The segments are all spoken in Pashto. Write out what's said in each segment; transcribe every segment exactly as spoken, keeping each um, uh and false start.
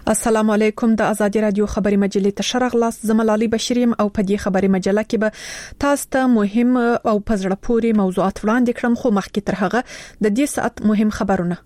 السلام علیکم. د ازادي رادیو خبري مجلې تشرغ لاس زملالي بشریم او په دې خبري مجله کې به تاسو ته مهم او پزړه پوري موضوعات وړاندې کړم، خو مخکې تر هغه د دې ساعت مهم خبرونه.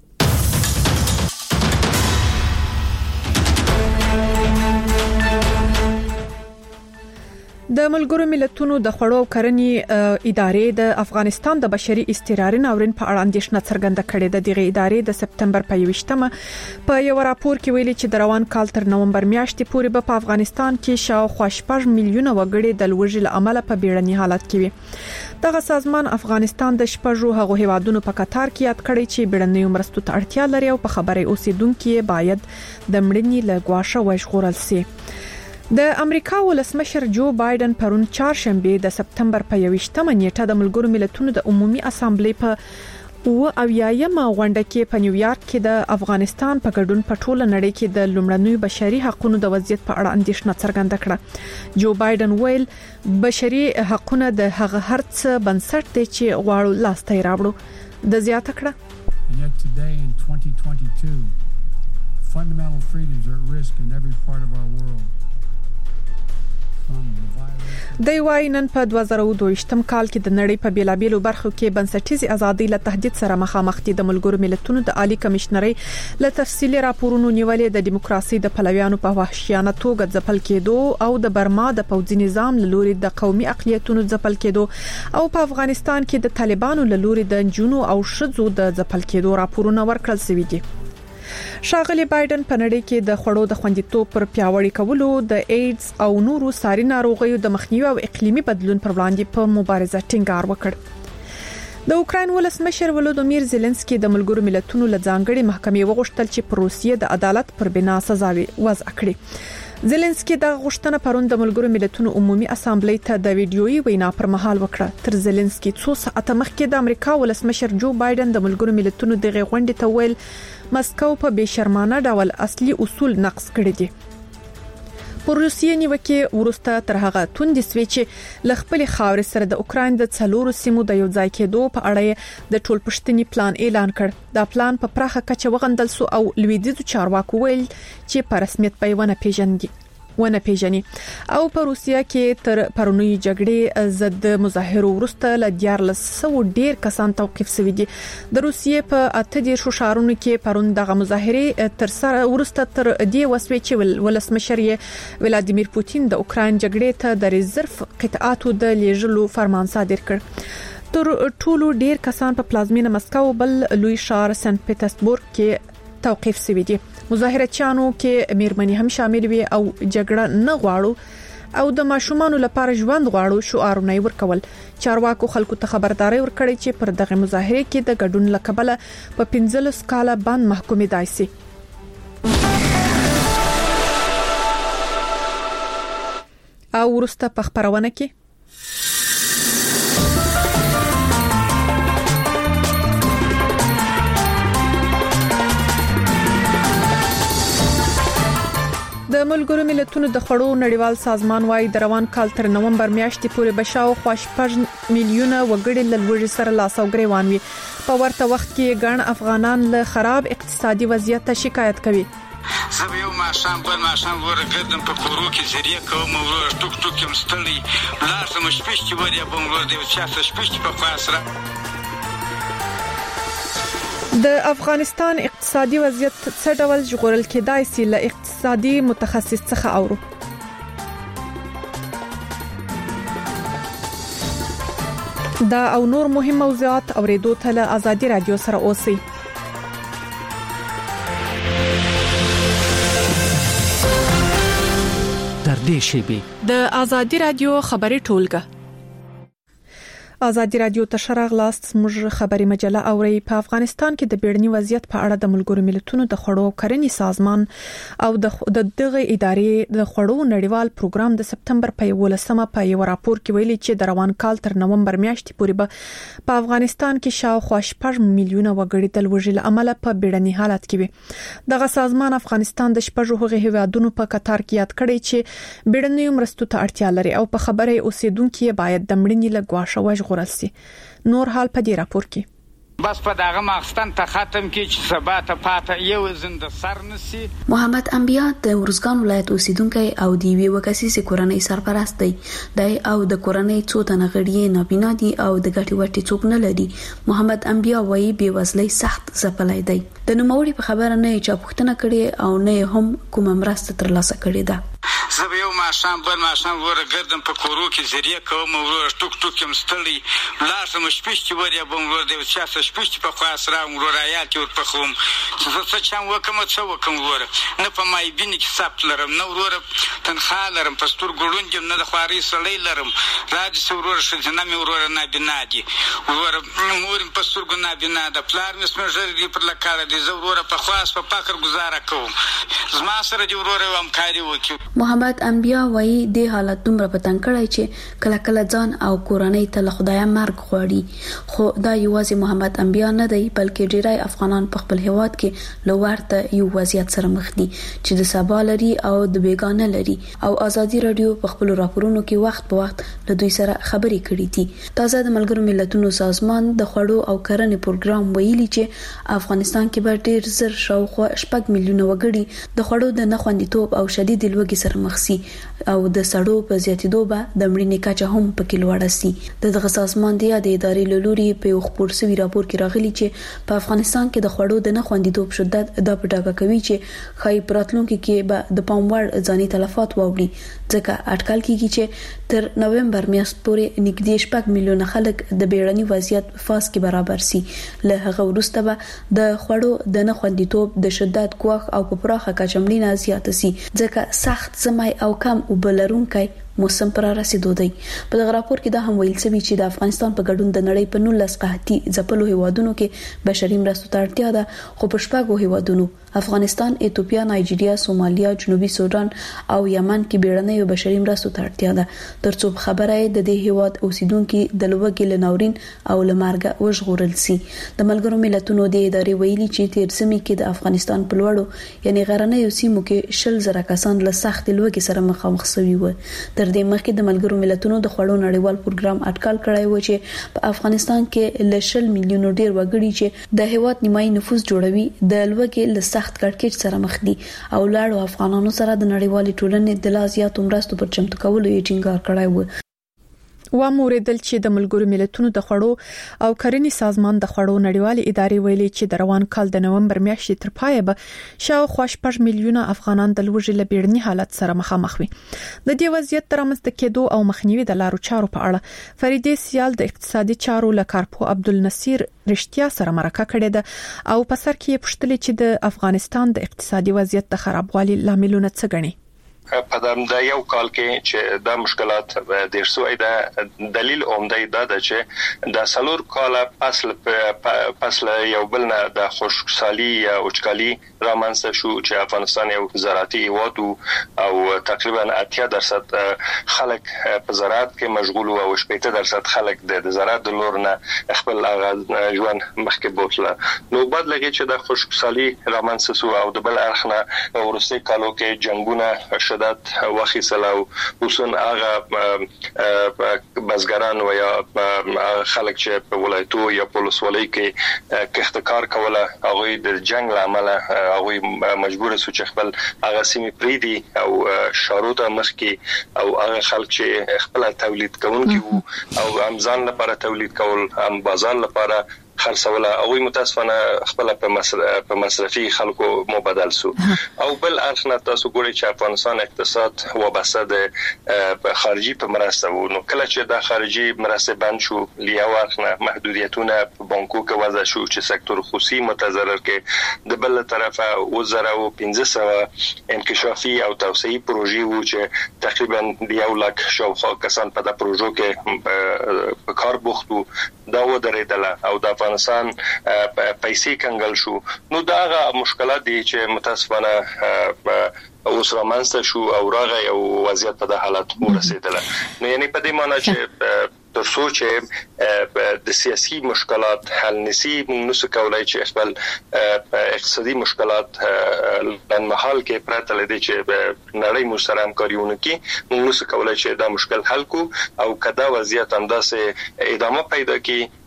د ملګرو ملتونو د خوړو او کرنې ادارې د افغانستان د بشري استقرار ناورین په اړه اندېښنه څرګنده کړې ده. دغه ادارې د سپتمبر په یوویشتمه په یو راپور کې ویلي چې د روان کال تر نومبر میاشتې پورې به په افغانستان کې شاوخوا شپږ میلیونه وګړي د لوږې له امله په بیړني حالت کې وي. دغه سازمان افغانستان د شپږو هغو هیوادونو په کتار کې یاد کړی چې بیړنۍ مرستو ته اړتیا لري او په خبري اوسیدونکو باید د مړینې له ګواښه وژغورل شي. د امریکا ولسمشر جو بایدن پرون چهارشنبه د سپتمبر په یوویشتمه نیټه د ملګرو ملتونو د عمومي اسامبلې په او اویایمه غونډه کې په نیویارک کې د افغانستان په ګډون په ټوله نړۍ کې د لومړنیو بشري حقوقو د وضعیت په اړه اندېښنه څرګنده کړه. جو بایدن ویل بشري حقوقونه د هغه هرڅ بنسټ دي چې غواړو لاسته راوړو. د زیاته کړه fundamental freedoms are at risk in every part of our world. د وای نن په دوه زره او دوه کال کې د نړۍ په بیلابیلو برخو کې بنسټیزي ازادي له تهدید سره مخامخ دي. د ملګرو ملتونو د عالی کمشنري له تفصیلي راپورونو نیولې د دیموکراسي د پلویانو په وحشیانه توګه ځپل کېدو او د برما د پوځي نظام له لوري د قومي اقلیتونو ځپل کېدو او په افغانستان کې د طالبانو له لوري د جنونو او شذو د ځپل کېدو راپورونه ورکړل شوي دي. ښاغلي بایدن په نړۍ کې د خوړو د خوندیتوب پر پیاوړی کولو د ایډز او نورو ساري ناروغیو د مخنیوي او اقلیمي بدلون پر وړاندې په مبارزه ټینګار وکړ. د اوکراین ولسمشر ولودیمیر زيلنسکي د ملګرو ملتونو له ځانګړي محکمې وغوښتل چې پر روسیې د عدالت پر بنا سزا وضع کړي. زيلنسکي د غوښتنه پرون د ملګرو ملتونو عمومي اسامبلې ته د ویډیويي وینا پر مهال وکړه. تر زيلنسکي څو ساعته مخکې د امریکا ولسمشر جو بایدن د ملګرو ملتونو دغه غونډې ته ویل مسکو په بشرمانه ډول اصلي اصول نقض کړی دي. پر روسیې نیوکه ورسته تر هغه توند سوي چې ل خپل خاور سره د اوکراین د څلورو سیمو د یو ځای کېدو په اړه د ټولپښتني پلان اعلان کړ. دا پلان په پراخه کچه وغندل سو او لویدیځو چارواکو ویل چې په رسمیت پیونه پیژندي ونه پیژني او په روسیا کې تر پرونی جګړې ضد مظاهرو ورسته ل دیارلس سو ډیر کسان توقيف شوي دي. د روسیې په اته دیرشو شهرونو کې پرون دغه مظاهره تر سره ورسته تر دې وسوي چې ولسمشر ولادیمیر پوتین د اوکراین جګړې ته د ریزرف قطعاتو د لیږلو فرمان صادر کړ. تر ټولو ډیر کسان په پلازمینه مسکو بل لوی ښار سنت پیټرزبورګ کې توقيف شوي دي. مظاهرچیانو کې میرمنې هم شامل وي او جګړه نه غواړو او د ماشومان لپاره ژوند غواړو شعارونه ورکول. چارواکو خلکو ته خبرداري ورکړي چې پر دغه مظاهره کې د ګډون لکبله په پنځلس کاله باندې محکومې دایسي. او ورسته په خبرونه کې د ملګرو ملتونو د خوړو نړیوال سازمان وايي د روان کال تر نومبر میاشتې پورې بشاو خوښ پژ میلیونه وګړي له لوږې سره لاس او ګریوان وي. په ورته وخت کې ګڼ افغانان له خراب اقتصادي وضعیت شکایت کوي. زه یو ماشام بل ماشام ورګردم په کورو کې زریه کوم ورو ټوک ټوک هم ستړي لازم شپشتي وریا بم ور دی چې تاسو شپشتي په خاصره. د افغانستان اقتصادي وضعیت څه ډول ژغورل کېدای شي؟ له اقتصادي متخصص څخه اورو. دا او نور مهم موضوعات اوریدو ته له ازادي رادیو سره اوسئ. تر دې شی د ازادي رادیو خبري ټولګه ازادي رادیو تشرغ لاست موږ خبري مجله اوري. په افغانستان کې د بیړني وضعیت په اړه د ملګرو ملتونو د خوړو او کرنې سازمان او د دغه ادارې د خوړو نړیوال پروګرام د سپتمبر په یولسمه په یو راپور کې ویلي چې د روان کال تر نومبر میاشتې پورې به په افغانستان کې شاوخوا شپږ میلیونه وګړي د لوږې له امله په بیړني حالت کې وي. دغه سازمان افغانستان د شپږو هغو هیوادونو په کتار کې یاد کړی چې بیړني مرستو ته اړتیا لري او په خبره اوسیدونکو باید د مړینې له ګواښه وژغورل شي. نور حال په دې راپور کې بس په دغه ماخستن ته ختم کی چې سبا ته پاته یو زنده سر نسی. محمد انبیا د ورزګان ولایت اوسیدونکی او د یوې وکاسي کورنۍ سرپرست دی. د او د کورنۍ څو تنه غړي نابینا دي او د ګټي وټي څوک نه لري. محمد انبیا وایي بې وزلۍ سخت ځپلای دی. د نوموړي په خبره نه چې پوښتنه کړي او نه هم کومه مرسته ترلاسه کړې ده. زه به یو ماښام بل ماښام وره ګردم په کورو کې زریه کوم ورور ټوک ټوک یم ستړی لاړ شم شپېشتي وریا بم ورور د یو چا څه شپېشتي په خوا سره ورور عیال کې ورپخوم چې زه څه چم وکم څه وکم وروره نه په مایبینې کې ثبت لرم نه وروره تنخوا لرم په سترګو ړوند یم نه د خوارۍ سړی لرم راځي چې وروره ښځینه مې وروره نابینا دي وروره مور مې په سترګو نابینا ده پلار مې سپین ږیری پر لکاله دی زه وروره په خواست په فقر ګزاره کوم زما سره دې وروره یو همکاري وکړي. محمد انبیا وایي د حالت دومره په تنګ کړی چې کله کله ځان او کورنۍ ته له خدایه مرګ غواړي. خو دا یوازې محمد انبیا نه دی بلکې ډیری افغانان په خپل هیواد کې له ورته یو وضعیت سره مخ دي چې د سبا لري او د بیګانه لري او ازادي رادیو په خپل راپورونو کې وخت په وخت له دوی سره خبرې کړې دي. تازه د ملګرو ملتونو سازمان د خوړو او کرنې پروګرام ویلي چې افغانستان کې به ډیر زر شاوخوا شپږ میلیونه وګړي د خوړو د نه خوندیتوب او شدید لوږې سره مخ سي او د سړو په زیاتېدو به د مړینې کچه هم پکې لوړه سي. د دغه سازمان د یادې ادارې له لوري په یو خپور شوي راپور کې راغلي چې په افغانستان کې د خوړو د نه خوندیتوب شدت دا په ډاګه کوي چې ښایي په راتلونکي کې به د پام وړ ځاني تلفات واوړي ځکه اټکل کیږي چې تر نومبر میاشت پورې نږدې شپږ میلیونه خلک د بیړني وضعیت فاز کې برابر سي. له هغه وروسته به د خوړو د نه خوندیتوب د شدت ګواښ او په پراخه کچه مړینه زیاته سي ځکه سخت زمای او کم وبلرونکي موسم پر رسیدو دی. په دغه راپور کې دا هم ویل شوی چې د افغانستان په ګډون د نړۍ په نولس قحطي ځپلو هیوادونو کې بشري مرستو ته اړتیا ده خو په شپږو هیوادونو افغانستان، ایتوپیا، نایجیریا، سومالیا، جنوبي سودان او یمن کې بیړنۍ بشري مرستو ته اړتیا ده ترڅو خبره د دې هیواد اوسیدونکو د لوږې لناورین او لمرګه وژغورل سي. د ملګرو ملتونو د ادارې ویلي چې تیر سمي کې د افغانستان په لوړو یعنی غرنیو سیمو کې شل زره کسان له سخت لوږې سره مخامخ شوي وو. تر دې مخکې د ملګرو ملتونو د خوړو نړیوال پروګرام اټکل کړی و چې په افغانستان کې ل شل میلیونو ډیر وګړي چې د هیواد نیمایي نفوس جوړوي د لوږې له سخت کړکېچ سره مخ دي او لاړو افغانانو سره د نړیوالې ټولنې د لا زیاتو مرستو پر چمتو کولو یې ټینګار کړی و. و موریدل چې د ملګرو ملتونو د خوړو او کرنې سازمان د خوړو نړیوالې ادارې ویلي چې د روان کال د نومبر میاشتې تر پایه به شاوخوا شپږ میلیونه افغانان د لوږې له بیړني حالت سره مخامخ وي. د دې وضعیت تر رامنځته کېدو او مخنیوي د لارو چارو په اړه فریدې سیال د اقتصادي چارو لکارپو عبدالنصیر رښتیا سره مرکه کړې ده او په سر کې پوښتنه چې د افغانستان د اقتصادي وضعیت د خرابوالي لاملونه څه ګڼي. په د یو کال کې چې د مشکلات د شوې د دلیل عمده دا ده چې د سلور کاله فصل فصل یو بل نه د خوشحالي یا اوچکالي رامنځته شو چې افغانستان یو زراعتي هیواد او تقریبا اتیا درصد خلک په زراعت کې مشغول او شپږ درصد خلک د زراعت د لور نه خپل ژوند مخکې بوتله. نو بعد لګي چې د خوشحالي رامنځته شو او د بل اړخ نه ورسته کالو کې جنگونه شدت وخی سلاو وسن هغه بزګران و یا خلک چې په ولایتو یا په ولسوالۍ کې کښتکار کوله هغه د جنگ لامل هغه مجبور شو چې خپل هغه سیمې پریدي او شارو ته مخ کې او هغه خلک چې خپل تولید کوونکي او امزان لپاره تولید کول هم بازار لپاره خرڅوله او متاسفانه خپل په مصرفي خلکو مبادل سو او بل اړخ تاسو ګورئ چې افغانستان اقتصاد وابسته د خارجي په مرسته وو. نو کله چې د خارجي مرسته بند شو لیا ورخنه محدودیتونه په بانکو کې وضع شو چې سکتور خصوصي متضرر کې د بل طرفه وزره او پنځه سوه انکشافي او توسعي پروژې وو چې تقریبا یو لک شاوخوا کسان په د پروژو کې په کار بوختو دا و درېدله او د افغانستان پیسې کنګل شو. نو دا هغه مشکلات دي چې متاسفانه اوس رامنځته شو او راغی او وضعیت په د حالت ورسېدله. نو یعنی په دې معنی چې تر څو چې د سیاسي مشکلات حل نشي موږ نو څه کولای چې خپل اقتصادي مشکلات لن محل کې پرته لدی چې نړۍ مو سره همکاریونه کوي موږ نو څه کولای چې دا مشکل حل کو او کدا وضعیت انداسه ادامه پیدا کوي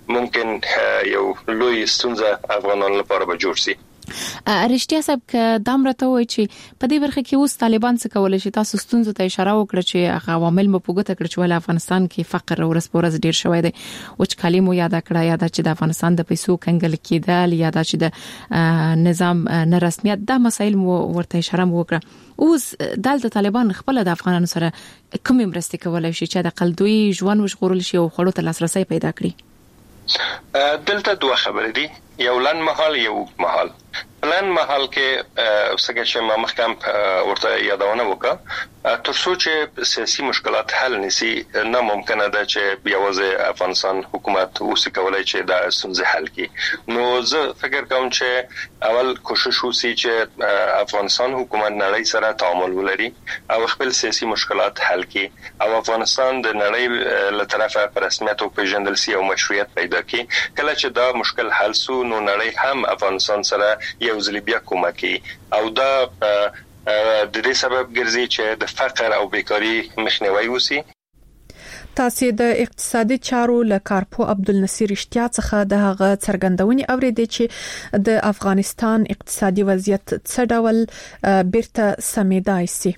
ممکن یو لوی ستونزه افغانانو لپاره به جوړ شي. رښتیا صاحب ک دامرته وای چې په دې برخه کې اوس طالبان څه کولای شي؟ تاسو ستونزو ته اشاره وکړه چې عوامل مو پوګه کړ چې ول افغانستان کې فقر او ورسپورز ډیر شوی دی او چې کلمو یاد کړه یاد چې د افغانستان د پیسو کنګل کېدل یاد چې د نظام نه رسمیت د مسایل مو ورته اشاره وکړه. اوس دلته طالبان خپل د افغانانو سره کوم مرسته کولای شي چې د قلدوی ژوند وشغورل شي او خړو ته لاسرسي پیدا کړي؟ دلته دوه خبرې دي، یو لن محل یو محل. لن محل کې څنګه چې ما مخکې ورته یادونه وکړه تر څو چې سیاسي مشکلات حل نشي نه ممکنه ده چې یوازې افغانستان حکومت اوس کولای چې دا ستونزې حل کړي. نو زه فکر کوم چې اول کوشش وشي چې افغانستان حکومت نړۍ سره تعامل ولري او خپل سیاسي مشکلات حل کړي او افغانستان د نړۍ له طرفه پر رسمیت او پیژندل سي او مشروعیت پیدا کړي. کله چې دا مشکل حل سو نو نړۍ هم افغانستان سره یو ځل بیا کومکی او دا د دې سبب ګرځي چې د فقر او بیکاری مخنیوي وسی. تاسو د اقتصادي چارو له کارپو عبدالنصیر اشتیا څخه د هغه څرګندونې اوریدې چې د افغانستان اقتصادي وضعیت څه ډول بیرته سمیدای سي.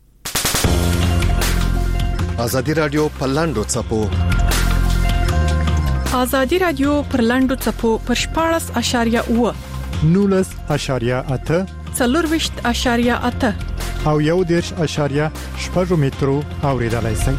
ازادي رادیو پلاندو چپو ازادي رادیو پر لاندو چپو پر شپاړس اشاریه اوه نولس اشاریه اته څلورویشت اشاریه اته او یو دیرش اشاریه شپږ مترو اوریدلای شئ.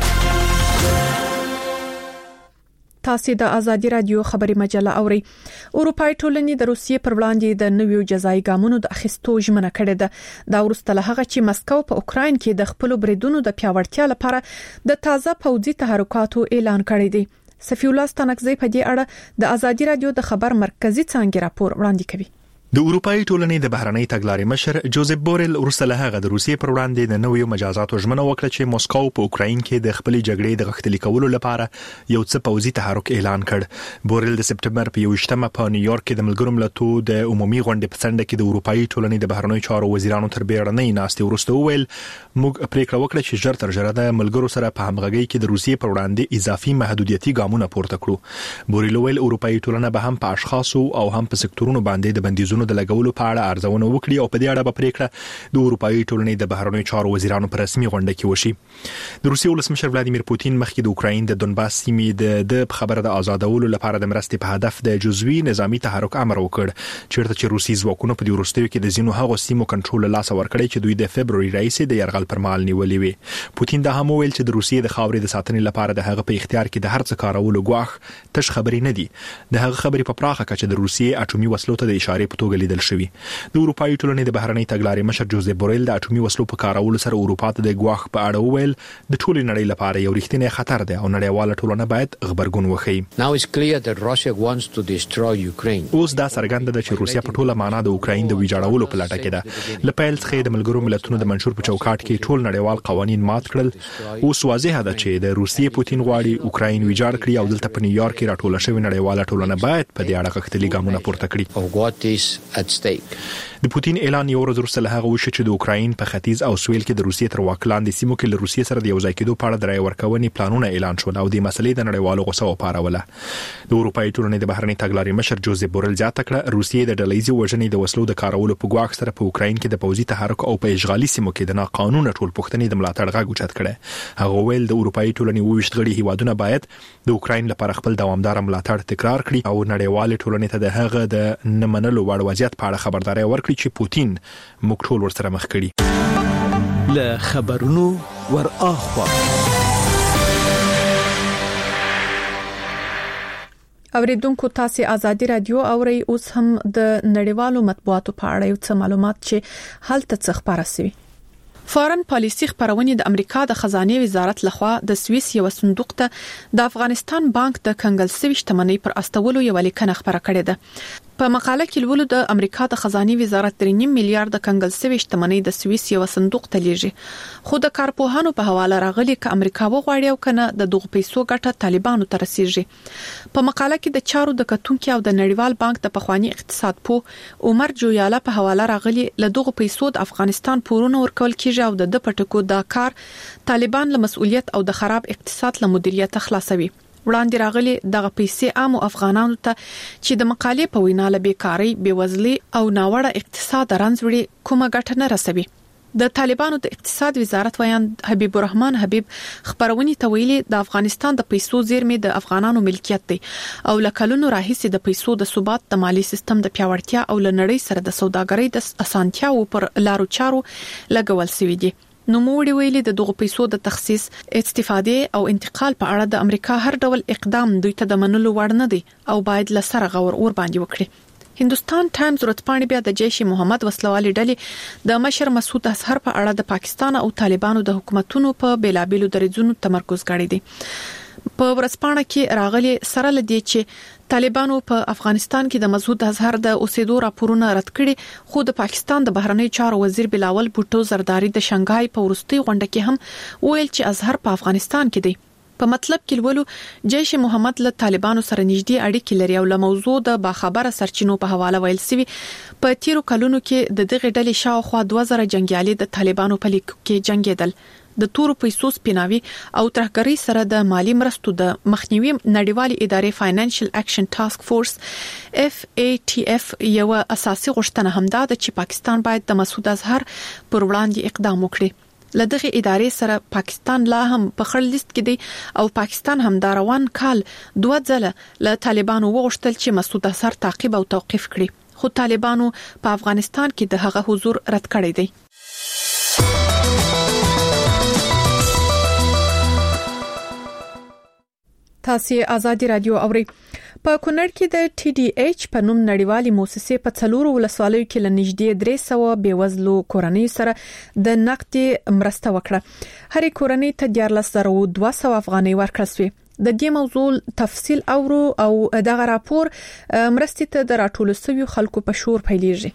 تاسو د ازادي رادیو خبري مجله اوري. اروپای ټولنې د روسیې پر وړاندې د نویو جزایي ګامونو د اخیستو ژمنه کړې ده. دا ورسته له هغه چې مسکو په اوکراین کې د خپل بریدونو د پیاوړتیا لپاره د تازه پوځي تحرکاتو اعلان کړی دی. صفی الله ستانکزی په دې اړه د ازادي رادیو د خبر مرکزی څانګې راپور وړاندې کوي. د اروپאי ټولنې د بهرنۍ تګلارې مشر جوزف بورل ورسره هغه د روسیې پر وړاندې د نویو مجازاتو ژمنه وکړه چې مسکو په اوکراین کې د خپل جګړې د غښتلي کولو لپاره یو څه پوځي تحرک اعلان کړ. بورل د سپټمبر په یوشتمه په نیویارک کې د ملګرو ملتونو د عمومي غونډې په څنډه کې د اروپאי ټولنې د بهرنۍ چارو وزیرانو تر بیړنۍ ناستې وروسته وویل موږ پریکړه وکړه چې ژر تر ژره د ملګرو سره په همغږۍ کې د روسیې پر وړاندې اضافي محدودیتي ګامونه پورته کړو. بورل ویل اروپאי ټولنه به هم په اشخاصو او هم په سکتورونو باندې د بندیزونو د لګولو په اړه ارزونه وکړي او په دې اړه به پریکړه د اروپאי ټولنې د بهرنیو چارو وزیرانو پر رسمي غونډه کې وشي. د روسیې ولسمشر ولادیمیر پوتین مخکې د اوکراین د دونباس سیمې د خبره د آزادولو لپاره د مرستې په هدف د جزوي نظامی تحرک امر وکړ چیرته چې روسي ځواکونه په دې وروستیو کې د زینو هغو سیمو کنټرول لاس ورکړي چې دوی د فبرवरी راځي د يرغل پر مهال نیولې وي. پوتین دا هم ویل چې د روسیې د خاورې د ساتنې لپاره د هغه په اختیار کې د هر څه کارولو غواخ تش خبرې نه دي. د هغه خبرې په پراخه کچه د روسیې اټومي وسلو ته د اشارې په توګه لیدل شوی. د اروپאי ټولنې د بهرنۍ تګلارې مشر جوزف بورل د اټومي وسلو په کارولو سره اروپا ته د غواخ په اړه وویل د ټولې نړۍ لپاره یو رښتینی خطر دی او نړیواله ټولنه باید خبرګون وښيي. اوس دا څرګنده ده چې روسیا په ټوله معنا د اوکراین د ویجاړولو په لټه کې ده. لپاره څخه د ملګرو ملتونو د منشور په چوکاټ کې ټول نړیوال قوانين مات کړل. اوس واضح ده چې د روسیې پوتین غواړي اوکراین ویجاړ کړي او دلته په نیویارک کې راټول شوی نړیواله ټولنه باید په دې اړه غښتلي ګامونه پورته کړي. د پوتین اعلان یو ورځ وروسته له هغه وشو چې د اوکراین په ختیځ او سویل کې د روسیې تر واک لاندې سیمو کې له روسیې سره د یو ځای کېدو په اړه د رای ورکونې پلانونه اعلان شول او د مسلې د نړیوالو غوسه وپاروله. د اروپאי ټولنې د بهرنۍ تګلارې مشر جوزف بورل زیاته کړه روسیې د ډلهیزې وژنې د وسلو د کارولو په غواخ سره په اوکراین کې د پوځي تحرک او په اشغالي سیمو کې د ناقانونه ټول پښتنې د ملاتړ غږ اوچت کړي. هغه ویل د اروپאי ټولنې وویشت غړي هیوادونه باید د اوکراین لپاره خپل دوامدار ملاتړ تکرار کړي او نړیوال ټولنې ته د هغه د نه منلو وړ وضعیت په اړه خبرداري ورکړي چې پوتین موږ ټول ورسره مخ کړي. له خبرونو ور اخوا اوریدونکو تاسو ازادي رادیو اوري. اوس هم د نړیوالو مطبوعاتو په اړه یو څه معلومات چې هلته څه خبره شوي. فارن پالیسي خبرونه د امریکا د خزانه وزارت لخوا د سویس یو صندوق ته د افغانستان بانک د کنګل سوي شتمنۍ پر استولو یو لیکنه خبره کړې ده. په مقاله کې لولو د امریکا د خزانه وزارت درې نیم میلیارډ د کنګل سوي شتمنۍ د سویس یو صندوق ته لیږي خو د کارپوهانو په حواله راغلي ک امریکا وغواړي او کنه د دغه پیسو ګټه طالبانو ته رسیږي. په مقاله کې د چارو د کتونکو او د نړیوال بانک د پخوانی اقتصاد پو عمر جویاله په حواله راغلي له دغه پیسو د افغانستان پورونه ورکول کیږي او د پټکو دا کار طالبان له مسؤلیت او د خراب اقتصاد له مدیریت خلاصوي. وړاندې راغلي دغه پیسې عام افغانانو ته چې د مقالې په وینا له بیکاری، بیوزلي او ناوړه اقتصاد رانځوړي کومه ګټه نه رسوي. د طالبانو د اقتصاد وزارت ویاند حبیب الرحمن حبیب خبرونې ته ویلي د افغانستان د پیسو زیرمې د افغانانو ملکیت دی او لکلونو راهیسې د پیسو د ثبات، د مالی سیستم د پیاوړتیا او لنړۍ سره د سوداګرۍ د اسانتیاو پر لارو چارو لګول شوی دی. نو موږ ویلي د دغه پیسو د تخصیص، استفاده او انتقال په اړه د امریکا هر ډول اقدام دوی ته د منلو وړ نه دی او باید لسره غور اور باندې وکړي. هندوستان ټایمز ورځپاڼې بیا د جیش محمد وسلوالي ډلې د مشر مسعود اظهر په اړه د پاکستان او طالبانو د حکومتونو په بیلابېلو درځونو تمرکز کړی دی. په ورځپاڼه کې راغلي سره لدی چې طالبانو په افغانستان کې د مسعود اظهر د اوسېدو راپورونه رد کړي، خو د پاکستان د بهرنی چارو وزیر بلاول بوټو زرداری د شنغهای په ورستي غونډه کې هم ویل چې اظهر په افغانستان کې دی. په مطلب کې ولولو جیش محمد له طالبانو سره نږدې اړیکې لري او له موضوع د باخبره سرچینو په حواله ویل سوي په تیرو کلونو کې د دغه ډلې شاوخوا دوه زره جنگیالي د طالبانو په لیک کې جنگیدل. د تورو پیسو سپیناوي او ترهګری سره د مالی مرستو د مخنیوي نړیوالې ادارې فاینانشل اکشن ټاسک فورس اف ای ټی اف یو اساسي غوښتنه هم ده چې پاکستان باید د مسعود اظهر پر وړاندې اقدام وکړي. لدغه ادارې سره پاکستان لا هم په خړ لیست کې دی او پاکستان هم دا روان کال دوه ځله له طالبانو وغوښتل چې مسعود اظهر تعقیب او توقيف کړي، خو طالبانو په افغانستان کې د هغه حضور رد کړی دی. تاسو آزادي رادیو اوري. په کونړ کې د ټي ډي ایچ په نوم نړیوالې مؤسسې په څلورو ولسوالیو کې لنږدې درې سوه بیوزلو کورنۍ سره د نقد مرسته وکړه. هرې کورنۍ ته دیارلس زره دوه سوه افغانۍ ورکړل شوې. د دې موضوع تفصیل اورو او دغه راپور مرستې ته د راټولو شویو خلکو په شور پیلېږي.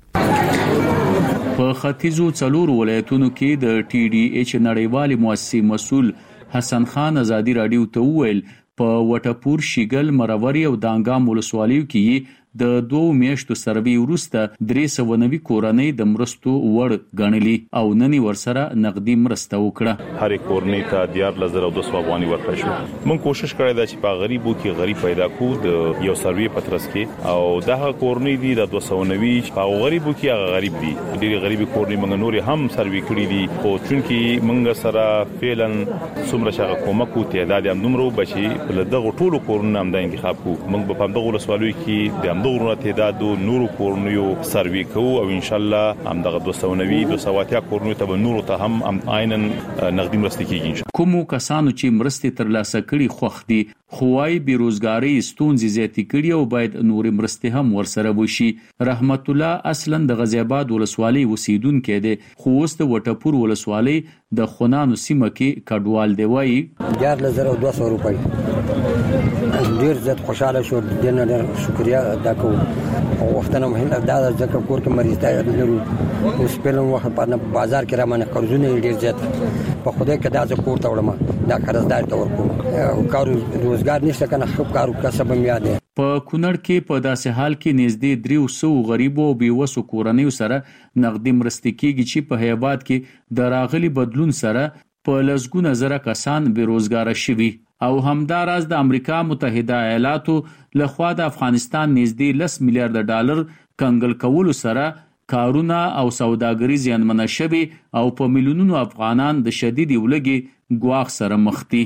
په ختیځو څلورو ولایتونو کې د ټي ډي ایچ نړیوالې مؤسسې مسؤل حسن خان آزادي رادیو ته وویل په وټپور، شیګل، مروري او دانګام ولسوالیو کې د دوه میاشتو سروي وروسته درې سوه نوي کورنۍ د مرستو وړ غنلي او نني ورسره نقدي مرسته وکړه. هر کورنۍ ته دیارلس زره دوه سوه افغانۍ ورکړل شو. موږ کوشش کړی دا چې په غریبو کې غریب پیدا کړو د یو سروي پترس کې او دغه کورنۍ دي د دوه سوه نوي په غریبو کې هغه غریب دي. ډېری غریبي کورنۍ موږ نور هم سروي کړی دي او چونکی موږ سره فعلا څومره شغه کومک او تعداد هم نمرو بشي په دغه ټولو کورنۍ هم د انتخاب کو. موږ په دغه ولسوالیو کې د دغه تعداد نورو کورنیو سروي کوو او ان شاء الله هم دغه دوه سوه نوي دوه سوه اتیا کورنیو ته نورو ته هم عیناً نقدي مرستې کیږي. کومو کسانو چې مرستې ترلاسه کړي خوښ دي، خوای بیروزګاری ستونزې زیاتې کړي او باید نور مرستې هم ورسره وشي. رحمت الله اصلا د غزي آباد ولسوالۍ اوسیدونکو دی، خو اوس د وټپور ولسوالۍ د خونانو سیمه کې کډوال دی. وایي دیارلس زره دوه سوه روپۍ ډیر زیات خوشاله شو. د نن ډیر شکریا ادا کوم او وختونه مهمه دا ځکه کور کې مریض دی لرو او سپلم وخت په بازار کې را منه قرضونه ډیر زیات په خوده کې دا ځکه کور ته وړم دا قرضدار ته ورکوم او کار روزګار نشته کنه خو کار کسب مې یاد دی. په کونړ کې په داسې حال کې نږدې درې سوه غریبو او بیوسو کورنیو سره نقدي مرستې کیږي چې په هیواد کې د راغلي بدلون سره په لسګونه زره کسان بیروزګار شوي او همداراز د امریکا متحده ایالاتو لخوا د افغانستان نږدې لس میلیارډ ډالر کنګل کولو سره کارونه او سوداګري زیانمنه شوي او په میلیونونو افغانان د شدید ولګي ګواښ سره مخ دي.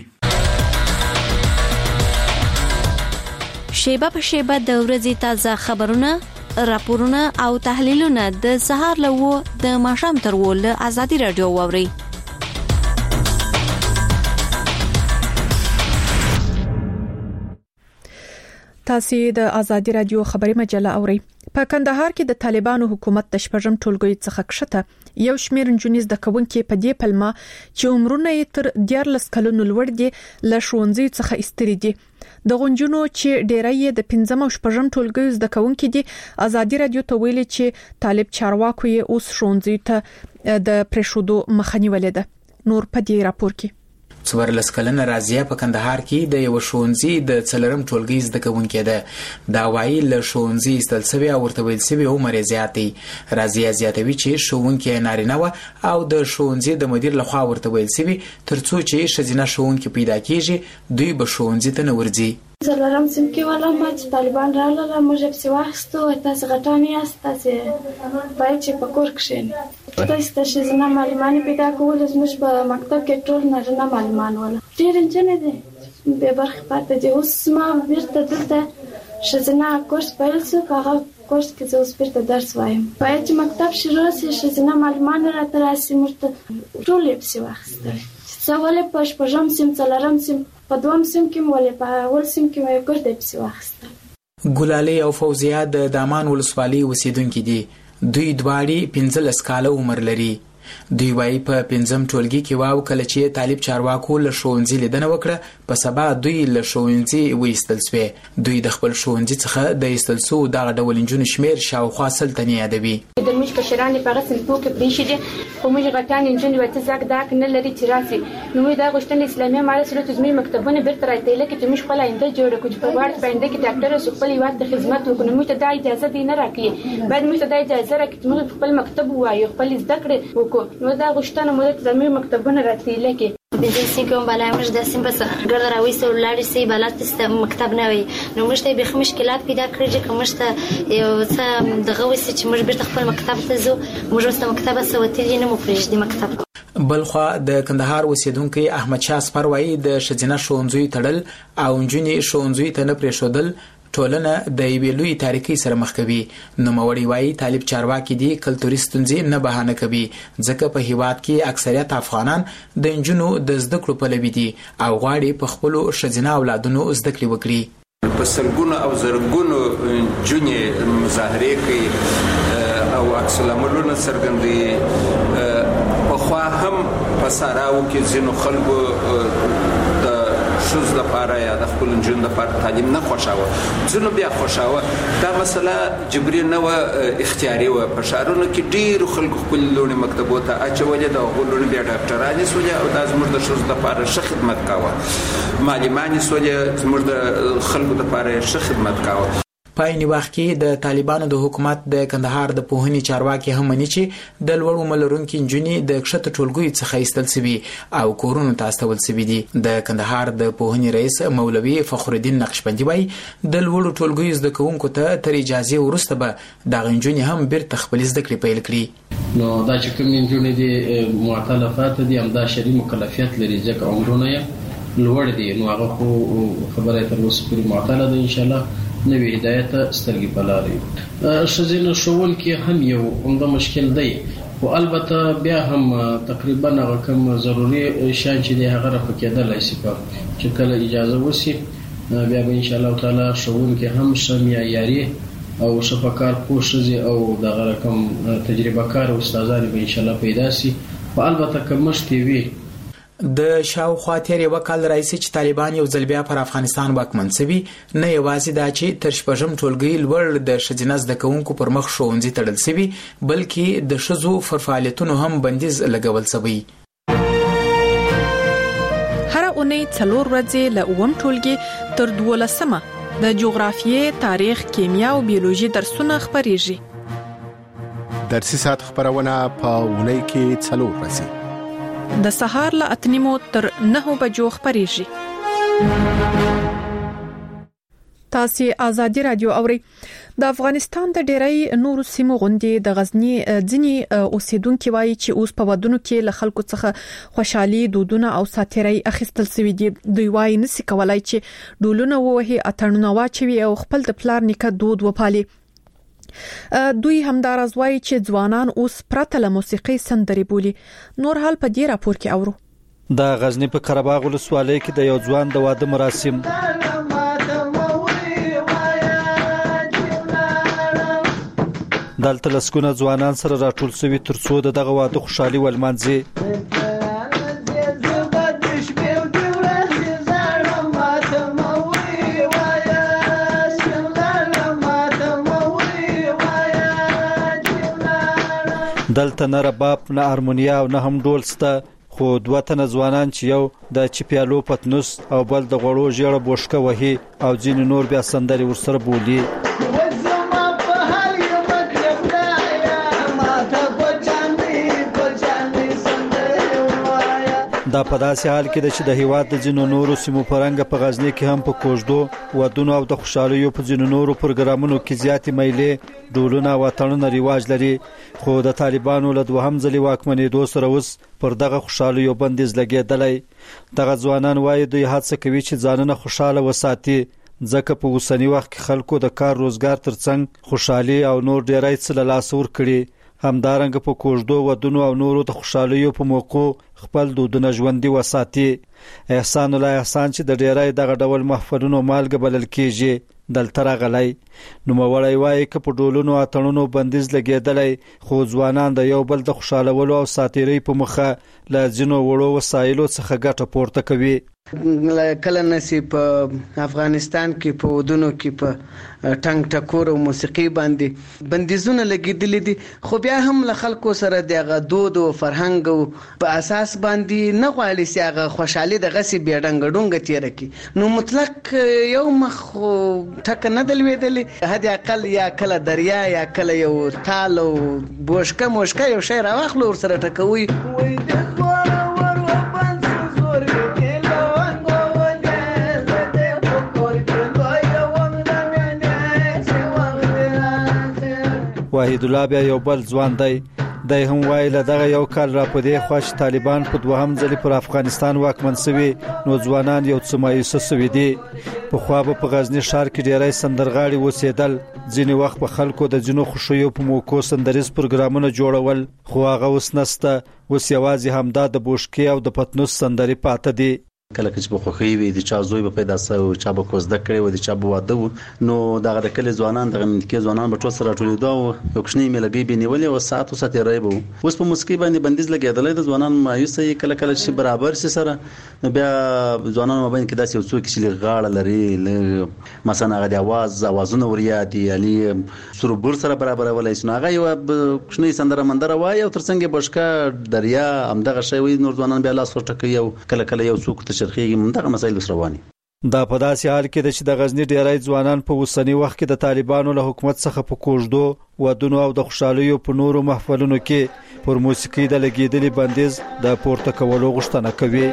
شیبه په شیبه د ورځې تازه خبرونه، راپورونه او تحلیلونه د سهار لوو د ماښام تر ول آزادي رادیو ووري. تاسو د آزادي رادیو خبري مجله اورئ. په کندهار کې د طالبانو حکومت د شپږم ټولګي څخه کښته یو شمېر نجونې د کوونکې په دې پلمه چې عمرونه یې تر دیارلس کلونو لوړ دي له ښوونځي څخه ایستلي دي. د غونجونو چې ډېری یې د پنځم او شپږم ټولګي زده کوونکي دي آزادي رادیو ته ویلي چې طالب چارواکو یې اوس ښوونځي ته د پرېښودو مخه نیولې ده. نور په دې راپور کې څوارلس کلنه رازیه په کندهار کې د یو ښوونځي د څلورم ټولګي زده کوونکې ده. دا وایي له ښوونځي ایستل سوی او ورته ویل سوی عمر یې زیات دی. رازیه زیاتوي چې ښوونکې نارینه وه او د ښوونځي د مدیر لخوا ورته ویل سوي تر څو چې ښځینه ښوونکې پیدا کیږي دوی به ښوونځي ته نه ورځي. څلورم صنف کې ولم چې طالبان راغلل موږ یې پسې واخیستو. تاسې غټان یاست، تاسې باید چې په کور کښېنئ. تاسې ته ښځینه معلمانې پیدا کول. زموږ په مکتب کې ټول نارینه معلمان ول. ډېرې نجونې دي بې برخې پاتې دي. اوس ما بېرته دلته ښځینه کورس پیل شو. په هغه کورس کې زه اوس بېرته درس وایم. باید چې مکتب شروع شي ښځینه معلمان راته راشي. موږ ته ټول یې پسې واخیستل. څه ولې په شپږم صنف څلورم صنف په دوم صنف کې ولې په اول صنف کې مې ګرد پسې واخیستل. ګلالۍ او فوزیه د دامان ولسوالۍ اوسیدونکي دي. دوی دواړې پنځلس کاله عمر لري. دوی وایي په پنځم ټولګي کې واو کله چې طالب چارواکو له ښوونځي لیدنه وکړه په سبا دوی له ښوونځي وایستل سوې. دوی د خپل ښوونځي څخه د ایستل سو دغه ډول نجونو شمیر شاوخوا سل تنې یادوي. د موږ کشران په هغه صنفو کې پرېښي دي خو موږ غټان نجونې ورته زاک داک نه لري چې راسي. نو موږ دا غوښتنه اسلامي امارت سره زموږ مکتبونه بیرته راټیله کې چې موږ خپل آینده جوړه کړو چې په غواړ باندې کې ډاکټر او خپل هیواد ته خدمت وکړو. موږ ته دا اجازه دی نه راکړي. باید موږ ته دا اجازه راکړي چې موږ خپل مکتب وایو خپل زده کړې وکړو. نو دا غوښتنه موږ ته زموږ مکتبونه راټیله کې بنزل سي کوم بالا موږ د سیم بس ګرد راويسته ولاري سي بالا تست مکتب نه وي. نو موږ ته به مشکلات پیدا کړی چې موږ ته یو څه دغه وسه چې موږ بیرته خپل مکتب ته ځو. موږ واست مکتب سوتلی نه مو پرېږدي مکتب. بلخوا د کندهار اوسیدونکو احمد شاه سپروي د ښځینه ښوونځي تړل او نجونې ښوونځي ته نه پرېښودل ټولنه د یوې لوی تاریخي سره مخ کوي. نو موري وایي طالب چارواکي دي کلتوري ستونزې نه بهانه کوي ځکه په هیواد کې اکثریت افغانان د نجونو د زده کړو په لبي دي او غواړي په خپل ښځینه اولادونو زده کړې وکړي. په سلګونو او زرګونو جونې مظاهره کوي او عکس العملونه څرګندوي. په خوا هم په ساراو کې ځینو خلکو د شوز لپاره یا د خپل جون لپاره تعلیم نه خوښاوه. ځینو بیا خوښاوه. دا مسله جبري نه و، اختیاري و. په شهرونو کې ډېر خلکو خپل لونې مکتبو ته اچولې د غولونې بیا ډاکټرانې سولې او دا زموږ د شوز لپاره ښه خدمت کاوه. معلمانې سولې زموږ د خلکو لپاره ښه خدمت کاوه. پایني وخت کې د طالبانو د حکومت د کندهار د پوهنې چارواکي هم مني چې د لوړو ملرونکو انجونې د کښته ټولګي څخه ایستل سوي او کورونو ته استول سوي دي. د کندهار د پوهنې رئیس مولوي فخر الدین نقشبندي وایي د لوړو ټولګي زده کوونکو ته تر اجازه وروسته به د انجونې هم بیرته خپل زده کړې پیل کړي. نو دا چې کوم انجونې دي معتلفات دي هم دا شری مکلفیت لري ځکه عمرونه یې لوړ دي. نو هغه خو خبره تر اوسه پورې معتله ده. ان شاء الله نوې هدایت سترګې بلاري. ښځینه ښوونکي هم یو عمده مشکل دی خو البته بیا هم تقریبا هغه کوم ضروري شان چې دی هغه رافقېدلی شي چې کله اجازه وشي بیا به ان شاء الله تعالی ښوونکي هم ښه معیاري او شفقار پوه ښځې او دغه رقم تجربه کار استادان به ان شاء الله پیدا شي. خو البته که مشتې وي د شاوخوا تیر یو کال راځي چې طالبان یو ځل بیا پر افغانستان واکمن شوي. نه یوازې دا چې تر شپږم ټولګي لوړ د ښځینه زده کوونکو پر مخ ښوونځي تړل شوي بلکې د ښځو پر فعالیتونو هم بندیز لګول شوی. هر اونۍ څلور ورځې له اووم ټولګي تر دولسمه د جغرافیې، تاریخ، کیمیا او بیولوژي درسونه خبريږي. درسي ساعت خبرونه په اونۍ کې څلور ورځې د سهار له اتنیمو تر نهو بجو خبريږي. تاسو آزادي رادیو اوري. د افغانستان د ډیری نورو سیمو غوندي د غزنی ځنی اوسیدونکو وایي چې اوس په ودونو کې له خلکو څخه خوشحالي دودونه او ساتيري اخیستل سوي دي. دوی وایي نسی کولای چې ډولونه ووهي، اتڼونه واچوي او خپل د پلار نیکه دود وپالي. دوی همدارز وایي چې ځوانان اوس پرته له موسیقي سندري بولي. نور حال په دې راپور کې اورو. د غزنی په قرهباغ ولسوالۍ کې د یو ځوان د واده مراسم دلته لسکونه ځوانان سره راټول شوي ترڅو دغه واده خوشحالي ولمانځي. دلته نه رباب، نه هارمونیا او نه هم ډول سته، خو دوه تنه ځوانان چې یو د چپیالو پتنوس او بل د غوړو ژیړه بوشکه وهي او ځینې نور بیا سندرې ورسره بولي. دا په داسې حال کې ده چې د هیواد د ځینو نورو سیمو پرنګ په غزنی کې هم په کوژدو ودونو او د خوشحالیو په ځینو نورو پروګرامونو کې زیاتې میلې ډولونه او اتڼونه رواج لري، خو د طالبانو له دوهم ځلې واکمنېدو سره اوس پر دغه خوشحالیو بندیز لګېدلی. دغه ځوانان وایي دوی هڅه کوي چې ځانونه خوشحاله وساتي، ځکه په اوسني وخت کې خلکو د کار روزګار ترڅنګ خوشحالي او نور ډیری څه له لاسه ورکړي. همدارنګه په کوژدو ودونو او نورو د خوشحالیو په موقع خپل دودونه ژوندي وساتي. احسان الله احسان چې د ډیری دغه ډول محفلونو مالګه بلل کیږي دلته راغلی. نوموړی وایي که په ډولونو اتڼونو بندیز لګېدلی، خو ځوانان د یو بل د خوشحالولو او ساتیرۍ په مخه له ځینو وړو وسایلو څخه ګټه پورته کوي. کله نسی په افغانستان کې په ودونو کې په ټنګ ټکور او موسیقي باندې بندیزونه لګیدلې دي، خو بیا هم له خلکو سره دغه دود او فرهنګ او په اساس باندې نه غواړي چې هغه خوشحالي د غسی بیډنګ ډونګ تیر کی. نو مطلق یو مخ ټک نه دلویدلې، هدي اقل یا کله دریا یا کله یو تال او بوشکه موشکه یو شی راوخلو ور سره ټکوي. واحد الله بیا یو بل ځوان دی، دی هم وایي له دغه یو کال را په دې خوا چې طالبان په دوهم ځلې پر افغانستان واکمن سوي نو ځوانان یو څه مایوسه سوي دي. پخوا به په غزني ښار کې ډیری سندرغاړي اوسېدل، ځینې وخت په خلکو د ځینو خوښیو په موقعو سندریز پروګرامونه جوړول، خو هغه اوس نسته. اوس یوازې همدا د بوشکې او د پتنوس سندرې پاته دي. کله چې په خوخي وي د چا زوی په پیدا سو چا به کوزده کړي و د چا به واده و، نو دغه د کله ځوانان دغه ملکي ځوانان به ټول سره ټولېدو او یو کوچنی میلګي به نیولې او ساعت او ساعت رای به اوس په موسیقي باندې بندیز لګېدلې. د ځوانان مایوسه کله کله چې برابر سي سره بیا ځوانان مابین کې داسې یو څوک چې غاړه لري مثلا هغه د आवाज اوازونه وريادي یعنی سربور سره برابر ولای شنو هغه یو کوچنی سندره مندره وای او ترڅنګ بشکا دریا هم دغه شی وي. نور ځوانان بیا لاس ورټکي او کله کله یو څوک شرخیږي مندغه مسایل رواني. دا په داسې حال کې چې د غزنی ډیری ځوانان په اوسنی وخت کې د طالبانو له حکومت څخه په کوژدو ودونو او د خوشحالیو په نورو محفلونو کې پر موسیقي د لګیدلي بندیز د پورته کولو غوښتنه کوي.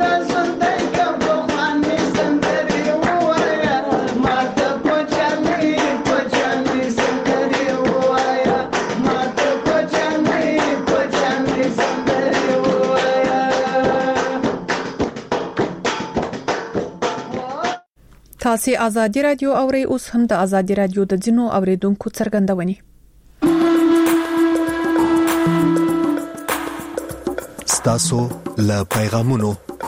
تاسو آزادی رادیو اورئ، اوس هم د آزادی رادیو د ځینو اوریدونکو څرګندونې. ستاسو له پیغامونو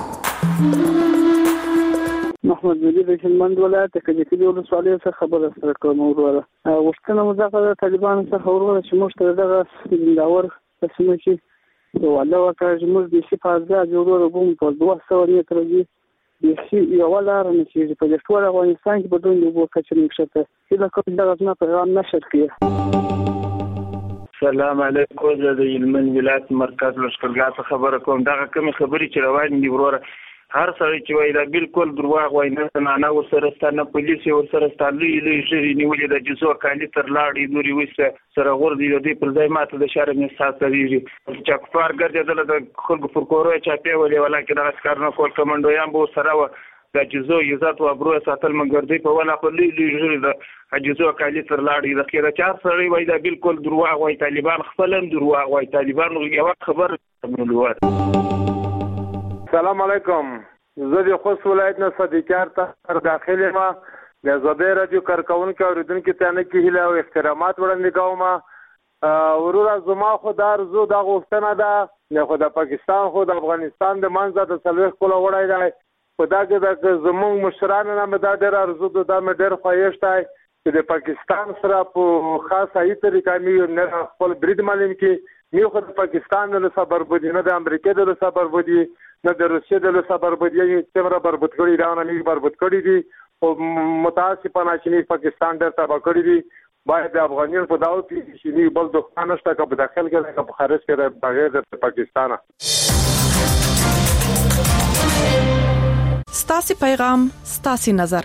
محمد مجید د هلمند ولایت کجکي ولسوالۍ څخه خبره سره کوم. وروره وختونه مزاقه د طالبانو څخه وروره چې موږ ته دغه زنداور قسمه چې والله وکړه چې موږ د شفاعت جوړو کوم په دوه سوه متره کې بيخي یو لار نه چې په ټول افغانستان کې بدون یو کچې نشته چې کوم دغه نه پیغام نشر کړي. سلام علیکم، زه د هلمند ولایت مرکز لشکرګاه خبره کوم. دغه کوم خبرې چې روان دي وروره هر سړی چې وایي دا بالکل دروغ وایي، نه نه ورسره ستانه پولیس ورسره ستانه لوی ژری نیولې د جزو کالی تر لاړې نوري وسه سره غور دی د پر ځای ماته د شهر نه ساتريږي چې کفار ګرځیدل د خلکو پر کورو چاپی ولې ولکه د اسکار نه کول کمانډویان به سره و د جزو عزت او ابرو ساتل منګردي په ولا په لوی ژری د جزو کالی تر لاړې د خیره چار سړی وایي دا بالکل دروغ وایي، طالبان خپلم دروغ وایي، طالبان یو خبر منلوات. سلام علیکم، زه د خوست ولایت نه صدیقار ته داخله ما د زبیر رادیو کارکونکو اوریدونکو ته نه کیله او احترامات وړاندې کوم. ورور زما خو دار زو د غوښتنه ده نه خو د پاکستان خو د افغانستان د منځه د سلوخ کوله وړای دی په دا کې د زموږ مشران نه مدا ډېر ارزو د د ډېر خوښتای چې د پاکستان سره په خاصه ای طریقه مې نه خپل برید معلوم کې نیو خو د پاکستان له صبر بودی نه د امریکا د صبر بودی نه د روسیې د صبر بودی چې څومره بربط کړی دا نه بربط کړی دي او متاسفانه چې پاکستان ډېر تباہ کړی دي. باید د افغانانو په داو کې چې بل دښمن نشته که په داخل کې که په خارج کې بغیر د پاکستان. ستاسي پیغام ستاسي نظر.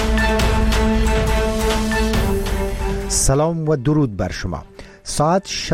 سلام و درود بر شما. ساعت